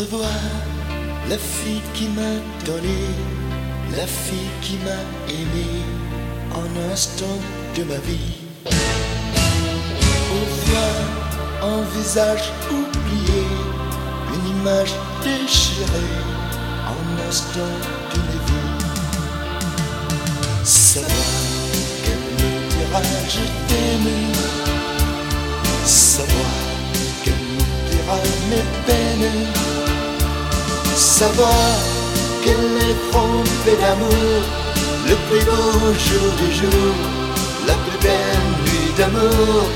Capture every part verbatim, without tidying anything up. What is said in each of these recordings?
revoir la fille qui m'a donné, la fille qui m'a aimé en un instant de ma vie. Au voir un visage oublié, une image déchirée en un instant d'une vie. Savoir qu'elle me dira je t'aime, savoir qu'elle m'oubliera mes peines, savoir qu'elle est trompée d'amour, le plus beau jour du jour, la plus belle nuit d'amour.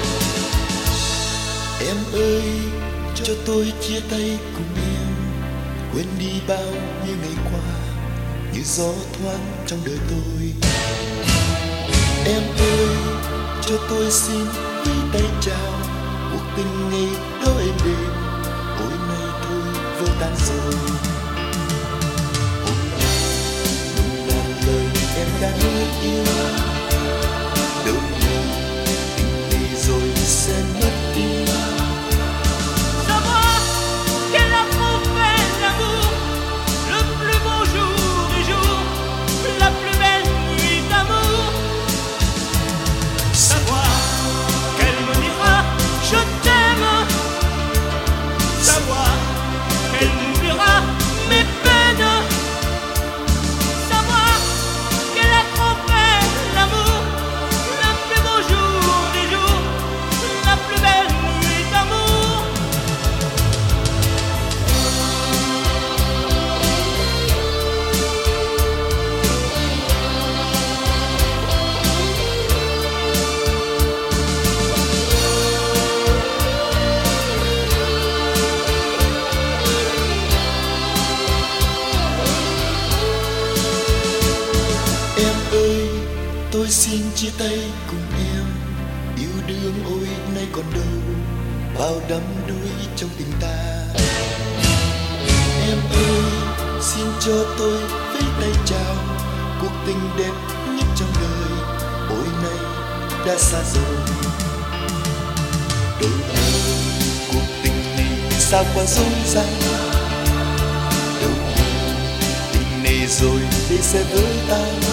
Em ơi, cho tôi chia tay cùng em, quên đi bao nhiêu ngày qua như gió thoáng trong đời tôi. Em ơi, cho tôi xin với tay chào cuộc tình ngày đó em đêm, ôi nay thôi vỡ tan rồi. Hôm nay đủ ngàn lời em đã nói yêu, đâu ngờ tình này rồi sẽ mất đi. Savoir qu'elle a trouvé l'amour, le plus beau jour du jour, la plus belle nuit d'amour. Savoir qu'elle me dira je t'aime, savoir qu'elle m'oubliera mes peines, savoir qu'elle a trouvé l'amour, le plus beau jour du jour, la plus belle nuit d'amour. Em ơi, tôi xin chia tay cùng em, yêu đương ôi nay còn đâu, bao đắm đuối trong tình ta. Em ơi, xin cho tôi với tay chào cuộc tình đẹp nhất trong đời, ôi nay đã xa rồi. Đâu ngờ cuộc tình này sao quá dối dàng, đâu ngờ tình này rồi đây sẽ vỡ tan.